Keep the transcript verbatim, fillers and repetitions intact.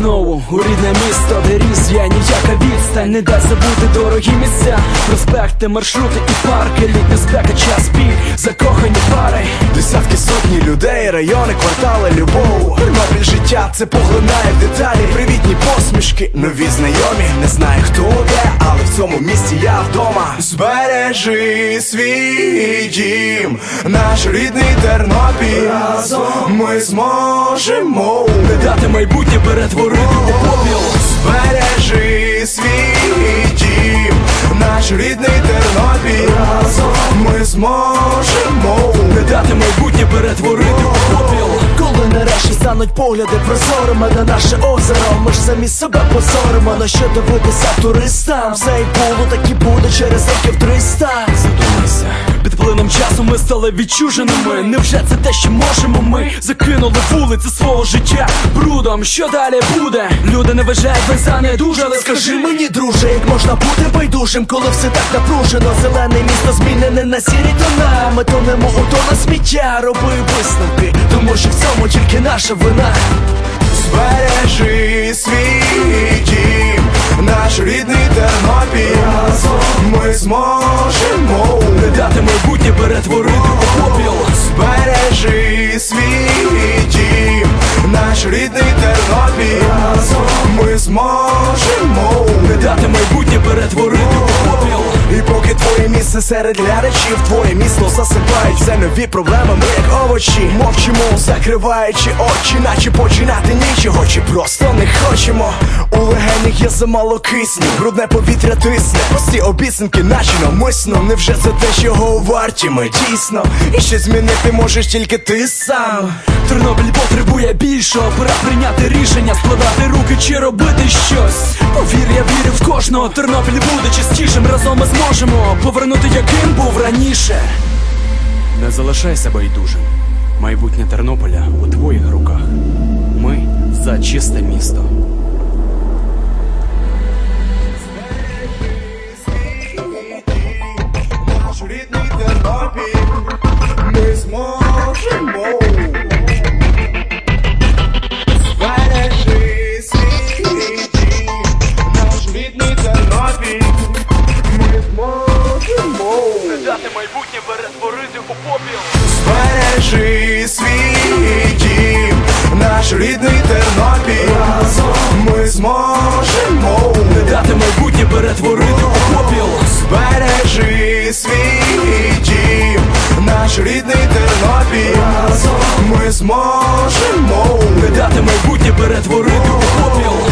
знову у рідне місто, де ріс я, ніяка відстань. Не дай забути дорогі місця, проспекти, маршрути і парки. Літня спека, час пік, закохані пари. Десятки, сотні людей, райони, квартали, любов. Тернопіль життя, це поглинає в деталі. Привітні посмішки, нові знайомі. Не знаю хто де, але в цьому місті я вдома. Збережи свій дім, наш рідний Тернопіль. Разом ми зможемо не дати майбутнє перетворити у попіл. Збережи свій дім, наш рідний Тернопіль. Разом ми зможемо не дати майбутнє перетворити у попіл. Коли нарешті стануть погляди прозорими на наше озеро, ми ж самі себе позоримо. На що дивитися туристам? Все й було, так і буде через років триста. Задумайся, під плином часу ми стали відчуженими. Невже це те, що можемо ми? Закинули вулиці свого життя брудом. Що далі буде? Люди не вважають ви за недуже, але скажи мені, друже, як можна бути байдужим, коли все так напружено? Зелене місто змінене на сірі тона. Ми тонемо у тона сміття, роби висновки, тому що в цьому тільки наша вина. Збережи свій дім, наш рідний Тернопіль. Разом ми зможемо не дати майбутнє перетворити у попіл. Збережи свій дім, наш рідний Тернопіль. Разом ми зможемо не дати майбутнє перетворити у попіл. І поки твоє місце серед глядачів, твоє місто засипають все нові проблеми. Ми як овочі мовчимо, закриваючи очі, наче починати нічого, чи просто не хочемо. У легенях є замало кисню, брудне повітря тисне. Прості обіцянки наче навмисно. Невже це те, чого варті ми дійсно? І ще змінити можеш тільки ти сам. Тернопіль потребує більшого, пора прийняти рішення, складати руки чи робити щось. Повір, я вірю в кожного, Тернопіль буде чистішим. Разом ми зможемо повернути, яким був раніше. Не залишайся байдужим. Майбутнє Тернополя у твоїх руках. Ми за чисте місто. Наш рідний Тернопіль, ми зможемо. Збережи свій дім, наш рідний Тернопіль, ми зможемо не дати майбутнє перетворити у попіл. Збережи свій дім, наш рідний Тернопіль. Разом ми зможемо не дати майбутнє перетворити у попіл. Збережи свій дім, наш рідний Тернопіль. Разом ми зможемо не дати майбутнє перетворити у попіл.